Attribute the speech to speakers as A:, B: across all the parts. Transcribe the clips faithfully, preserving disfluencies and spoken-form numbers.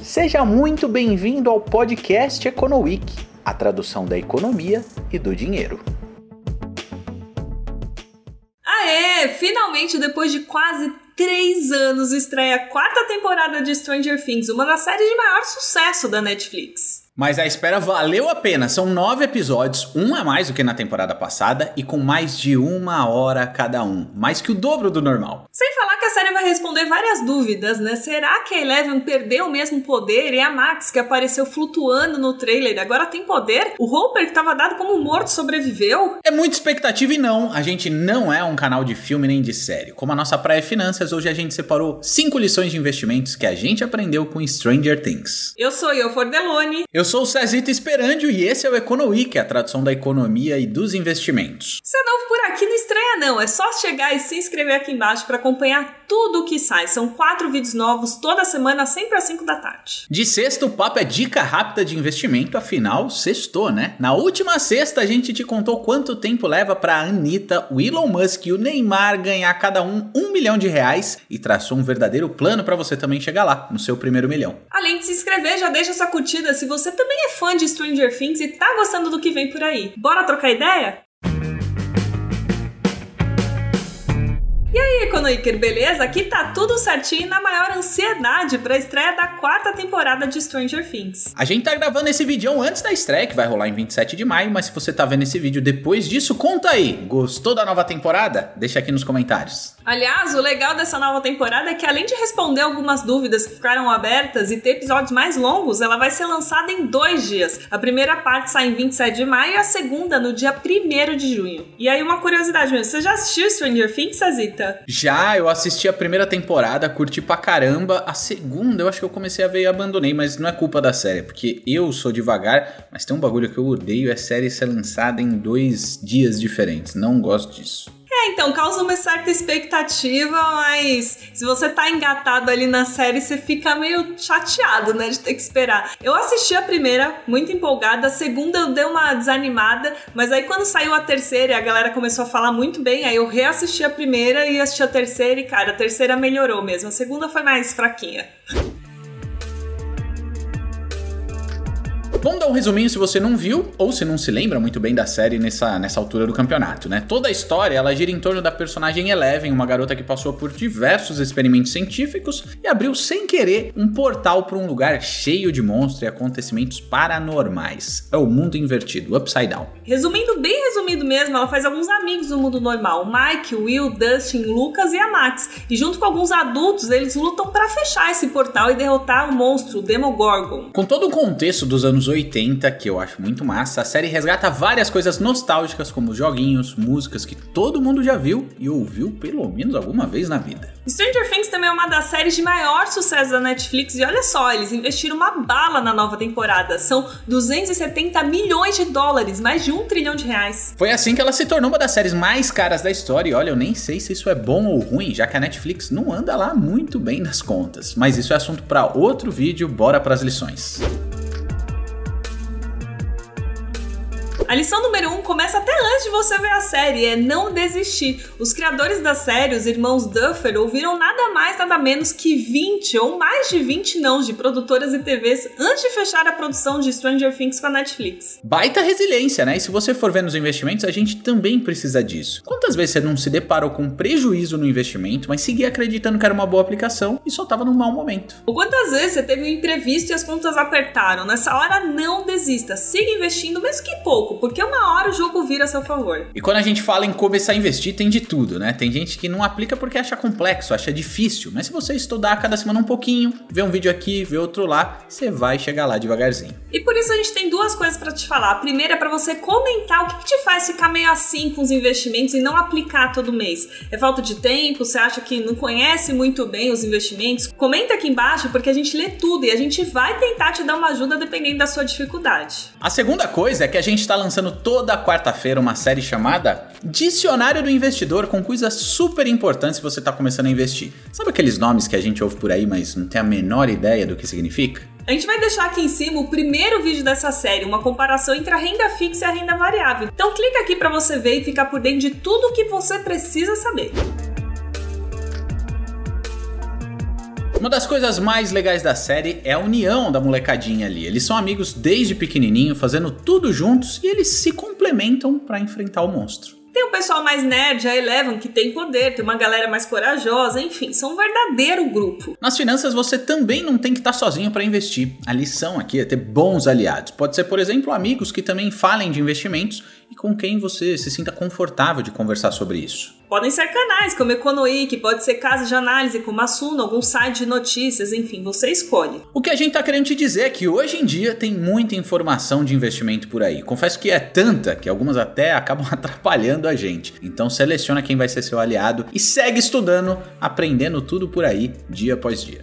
A: Seja muito bem-vindo ao podcast EconoWeek, a tradução da economia e do dinheiro.
B: Aê! Finalmente, depois de quase três anos, estreia a quarta temporada de Stranger Things, uma das séries de maior sucesso da Netflix.
A: Mas a espera valeu a pena, são nove episódios, um a mais do que na temporada passada e com mais de uma hora cada um, mais que o dobro do normal.
B: Sem falar que a série vai responder várias dúvidas, né? Será que a Eleven perdeu o mesmo poder e a Max, que apareceu flutuando no trailer, agora tem poder? O Hopper, que estava dado como morto, sobreviveu?
A: É muita expectativa e não, a gente não é um canal de filme nem de série. Como a nossa praia é finanças, hoje a gente separou cinco lições de investimentos que a gente aprendeu com Stranger Things.
B: Eu sou eu, Fordelone.
A: Eu sou o Cezito Esperandio e esse é o EconoWeek, a tradução da economia e dos investimentos.
B: Se é novo por aqui, não estranha não, é só chegar e se inscrever aqui embaixo para acompanhar tudo o que sai. São quatro vídeos novos toda semana, sempre às cinco da tarde.
A: De sexta, o papo é dica rápida de investimento, afinal, sextou, né? Na última sexta, a gente te contou quanto tempo leva para a Anitta, o Elon Musk e o Neymar ganhar cada um um milhão de reais e traçou um verdadeiro plano para você também chegar lá, no seu primeiro milhão.
B: Além de se inscrever, já deixa sua curtida se você também é fã de Stranger Things e tá gostando do que vem por aí. Bora trocar ideia? E aí, EconoWeeker, beleza? Aqui tá tudo certinho e na maior ansiedade pra estreia da quarta temporada de Stranger Things.
A: A gente tá gravando esse vídeo antes da estreia, que vai rolar em vinte e sete de maio, mas se você tá vendo esse vídeo depois disso, conta aí. Gostou da nova temporada? Deixa aqui nos comentários.
B: Aliás, o legal dessa nova temporada é que além de responder algumas dúvidas que ficaram abertas e ter episódios mais longos, ela vai ser lançada em dois dias. A primeira parte sai em vinte e sete de maio e a segunda no dia primeiro de junho. E aí uma curiosidade mesmo, você já assistiu Stranger Things, Cezita?
A: Já, eu assisti a primeira temporada, curti pra caramba. A segunda eu acho que eu comecei a ver e abandonei, mas não é culpa da série, porque eu sou devagar, mas tem um bagulho que eu odeio, é série ser lançada em dois dias diferentes. Não gosto disso.
B: É, então, causa uma certa expectativa, mas se você tá engatado ali na série, você fica meio chateado, né, de ter que esperar. Eu assisti a primeira, muito empolgada, a segunda eu dei uma desanimada, mas aí quando saiu a terceira e a galera começou a falar muito bem, aí eu reassisti a primeira e assisti a terceira e, cara, a terceira melhorou mesmo, a segunda foi mais fraquinha.
A: Vamos dar um resuminho se você não viu ou se não se lembra muito bem da série nessa, nessa altura do campeonato, né? Toda a história, ela gira em torno da personagem Eleven, uma garota que passou por diversos experimentos científicos e abriu sem querer um portal para um lugar cheio de monstros e acontecimentos paranormais. É o mundo invertido, Upside Down.
B: Resumindo, bem resumido mesmo, ela faz alguns amigos no mundo normal, o Mike, o Will, Dustin, Lucas e a Max. E junto com alguns adultos, eles lutam para fechar esse portal e derrotar o monstro, o Demogorgon.
A: Com todo o contexto dos anos oitenta, que eu acho muito massa, a série resgata várias coisas nostálgicas como joguinhos, músicas que todo mundo já viu e ouviu pelo menos alguma vez na vida.
B: Stranger Things também é uma das séries de maior sucesso da Netflix e olha só, eles investiram uma bala na nova temporada, são duzentos e setenta milhões de dólares, mais de um trilhão de reais.
A: Foi assim que ela se tornou uma das séries mais caras da história e olha, eu nem sei se isso é bom ou ruim, já que a Netflix não anda lá muito bem nas contas, mas isso é assunto para outro vídeo, bora para as lições.
B: A lição número um começa até antes de você ver a série, é não desistir. Os criadores da série, os irmãos Duffer, ouviram nada mais, nada menos que vinte ou mais de vinte nãos de produtoras e T Vs antes de fechar a produção de Stranger Things com a Netflix.
A: Baita resiliência, né? E se você for ver nos investimentos, a gente também precisa disso. Quantas vezes você não se deparou com prejuízo no investimento, mas seguia acreditando que era uma boa aplicação e só tava num mau momento?
B: Ou quantas vezes você teve um imprevisto e as contas apertaram? Nessa hora, não desista. Siga investindo, mesmo que pouco, porque uma hora o jogo vira a seu favor.
A: E quando a gente fala em começar a investir, tem de tudo, né? Tem gente que não aplica porque acha complexo, acha difícil, mas se você estudar cada semana um pouquinho, ver um vídeo aqui, ver outro lá, você vai chegar lá devagarzinho.
B: E por isso a gente tem duas coisas pra te falar. A primeira é pra você comentar o que, que te faz ficar meio assim com os investimentos e não aplicar todo mês. É falta de tempo? Você acha que não conhece muito bem os investimentos? Comenta aqui embaixo porque a gente lê tudo e a gente vai tentar te dar uma ajuda dependendo da sua dificuldade.
A: A segunda coisa é que a gente tá lançando toda quarta-feira uma série chamada Dicionário do Investidor, com coisas super importantes se você está começando a investir. Sabe aqueles nomes que a gente ouve por aí, mas não tem a menor ideia do que significa?
B: A gente vai deixar aqui em cima o primeiro vídeo dessa série, uma comparação entre a renda fixa e a renda variável. Então clica aqui para você ver e ficar por dentro de tudo o que você precisa saber.
A: Uma das coisas mais legais da série é a união da molecadinha ali. Eles são amigos desde pequenininho, fazendo tudo juntos e eles se complementam pra enfrentar o monstro.
B: Tem o pessoal mais nerd, a Eleven, que tem poder, tem uma galera mais corajosa, enfim, são um verdadeiro grupo.
A: Nas finanças você também não tem que estar sozinho para investir. A lição aqui é ter bons aliados. Pode ser, por exemplo, amigos que também falem de investimentos e com quem você se sinta confortável de conversar sobre isso.
B: Podem ser canais como Econoic, pode ser casa de análise como a Suno, algum site de notícias, enfim, você escolhe.
A: O que a gente tá querendo te dizer é que hoje em dia tem muita informação de investimento por aí. Confesso que é tanta que algumas até acabam atrapalhando a gente. Então seleciona quem vai ser seu aliado e segue estudando, aprendendo tudo por aí, dia após dia.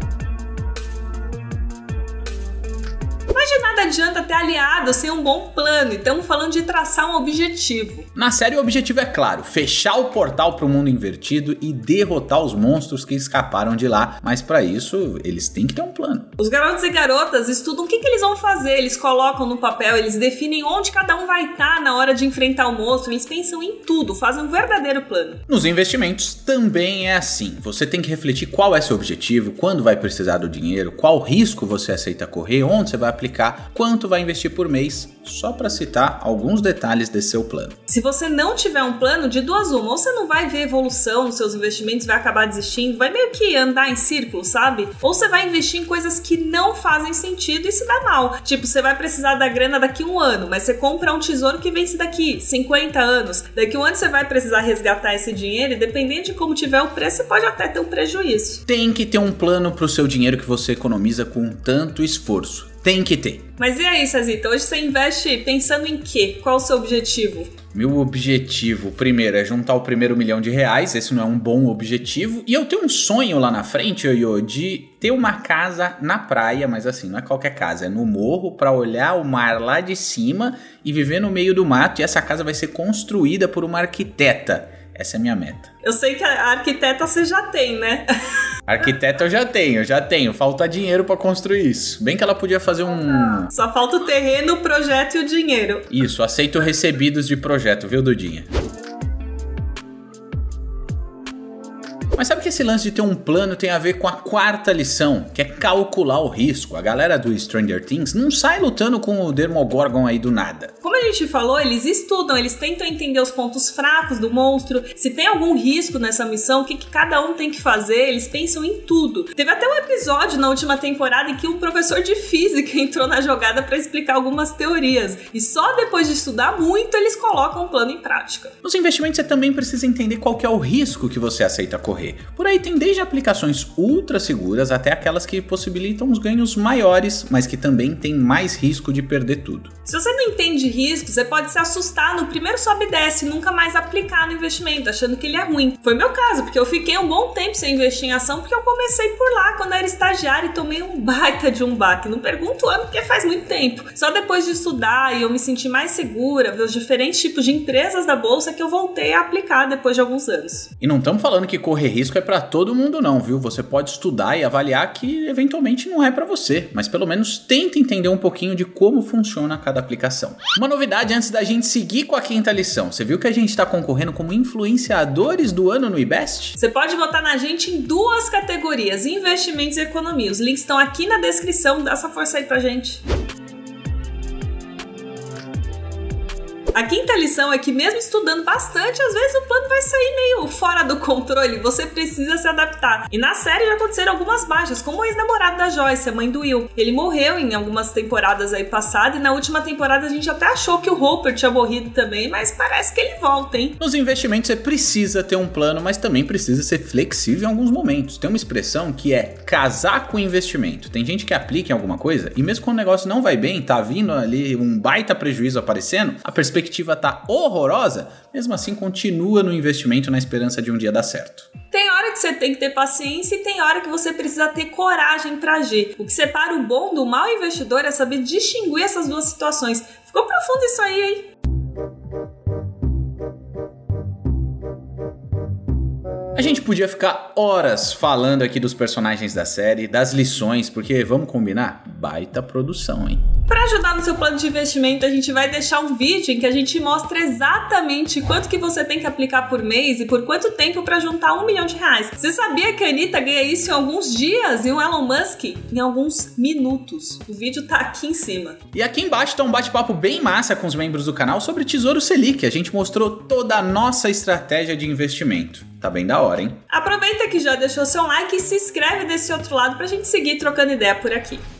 B: Mas de nada adianta ter aliado sem um bom plano, e estamos falando de traçar um objetivo.
A: Na série o objetivo é claro, fechar o portal para o mundo invertido e derrotar os monstros que escaparam de lá, mas para isso eles têm que ter um plano.
B: Os garotos e garotas estudam o que, que eles vão fazer, eles colocam no papel, eles definem onde cada um vai estar na hora de enfrentar o monstro, eles pensam em tudo, fazem um verdadeiro plano.
A: Nos investimentos também é assim, você tem que refletir qual é seu objetivo, quando vai precisar do dinheiro, qual risco você aceita correr, onde você vai aplicar, quanto vai investir por mês, só para citar alguns detalhes desse seu plano.
B: Se você não tiver um plano, de duas uma, ou você não vai ver evolução nos seus investimentos, vai acabar desistindo, vai meio que andar em círculo, sabe? Ou você vai investir em coisas que não fazem sentido e se dá mal. Tipo, você vai precisar da grana daqui a um ano, mas você compra um tesouro que vence daqui cinquenta anos. Daqui a um ano você vai precisar resgatar esse dinheiro e dependendo de como tiver o preço, você pode até ter um prejuízo.
A: Tem que ter um plano para o seu dinheiro que você economiza com tanto esforço. Tem que ter.
B: Mas e aí, Cezita? Hoje você investe pensando em quê? Qual o seu objetivo?
A: Meu objetivo, primeiro, é juntar o primeiro milhão de reais. Esse não é um bom objetivo. E eu tenho um sonho lá na frente, Ioiô, de ter uma casa na praia. Mas assim, não é qualquer casa, é no morro, pra olhar o mar lá de cima e viver no meio do mato. E essa casa vai ser construída por uma arquiteta. Essa é a minha meta.
B: Eu sei que a arquiteta você já tem, né?
A: Arquiteta eu já tenho, já tenho. Falta dinheiro pra construir isso. Bem que ela podia fazer um...
B: Só falta o terreno, o projeto e o dinheiro.
A: Isso, aceito recebidos de projeto, viu, Dudinha? Mas sabe que esse lance de ter um plano tem a ver com a quarta lição, que é calcular o risco. A galera do Stranger Things não sai lutando com o Demogorgon aí do nada.
B: Como a gente falou, eles estudam, eles tentam entender os pontos fracos do monstro, se tem algum risco nessa missão, o que, que cada um tem que fazer, eles pensam em tudo. Teve até um episódio na última temporada em que um professor de física entrou na jogada para explicar algumas teorias, e só depois de estudar muito eles colocam um plano em prática.
A: Nos investimentos você também precisa entender qual que é o risco que você aceita correr. Por aí tem desde aplicações ultra seguras até aquelas que possibilitam os ganhos maiores, mas que também tem mais risco de perder tudo.
B: Se você não entende risco, você pode se assustar no primeiro sobe e desce e nunca mais aplicar no investimento, achando que ele é ruim. Foi meu caso, porque eu fiquei um bom tempo sem investir em ação, porque eu comecei por lá quando eu era estagiária e tomei um baita de um baque. Não pergunto o ano, porque faz muito tempo. Só depois de estudar e eu me sentir mais segura, ver os diferentes tipos de empresas da bolsa, que eu voltei a aplicar depois de alguns anos.
A: E não estamos falando que correr risco é para todo mundo não, viu? Você pode estudar e avaliar que eventualmente não é para você, mas pelo menos tenta entender um pouquinho de como funciona cada aplicação. Uma novidade antes da gente seguir com a quinta lição. Você viu que a gente está concorrendo como influenciadores do ano no iBest?
B: Você pode votar na gente em duas categorias, investimentos e economia. Os links estão aqui na descrição, dá essa força aí pra gente. A quinta lição é que mesmo estudando bastante, às vezes o plano vai sair meio fora do controle, você precisa se adaptar. E na série já aconteceram algumas baixas, como o ex-namorado da Joyce, a mãe do Will. Ele morreu em algumas temporadas aí passadas, e na última temporada a gente até achou que o Hopper tinha morrido também, mas parece que ele volta, hein?
A: Nos investimentos você precisa ter um plano, mas também precisa ser flexível em alguns momentos. Tem uma expressão que é casar com o investimento. Tem gente que aplica em alguma coisa, e mesmo quando o negócio não vai bem, tá vindo ali um baita prejuízo aparecendo, a perspectiva perspectiva tá horrorosa, mesmo assim continua no investimento na esperança de um dia dar certo.
B: Tem hora que você tem que ter paciência e tem hora que você precisa ter coragem para agir. O que separa o bom do mau investidor é saber distinguir essas duas situações. Ficou profundo isso aí, hein?
A: A gente podia ficar horas falando aqui dos personagens da série, das lições, porque, vamos combinar, baita produção, hein?
B: Para ajudar no seu plano de investimento, a gente vai deixar um vídeo em que a gente mostra exatamente quanto que você tem que aplicar por mês e por quanto tempo para juntar um milhão de reais. Você sabia que a Anitta ganha isso em alguns dias e o Elon Musk em alguns minutos? O vídeo tá aqui em cima.
A: E aqui embaixo tá um bate-papo bem massa com os membros do canal sobre Tesouro Selic. A gente mostrou toda a nossa estratégia de investimento. Tá bem da hora, hein?
B: Aproveita que já deixou seu like e se inscreve desse outro lado pra gente seguir trocando ideia por aqui.